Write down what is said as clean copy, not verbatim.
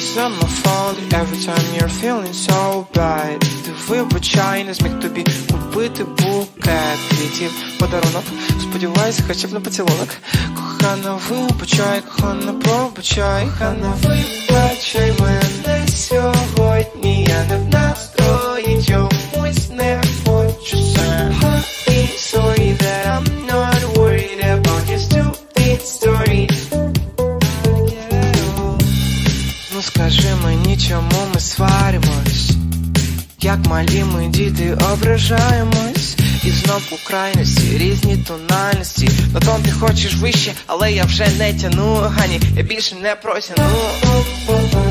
It's not my fault every time you're feeling so bad. Ти вибачай, не зміг тобі купити букет квітів, подарунок. Сподіваюся, хоча б на поцілунок. Кохана, вибачай, кохана, пробачай. Кохана, вибачай мене сьогодні. Я не в настрої, чомусь не хочу сам. Sorry that I'm not worried about your stupid story. Ну скажи мені, чому ми сваримось? Як малі ми діти ображаємось. І знов у крайності, різні тональності. На тон ти хочеш вище, але я вже не тяну. Гані, я більше не протяну.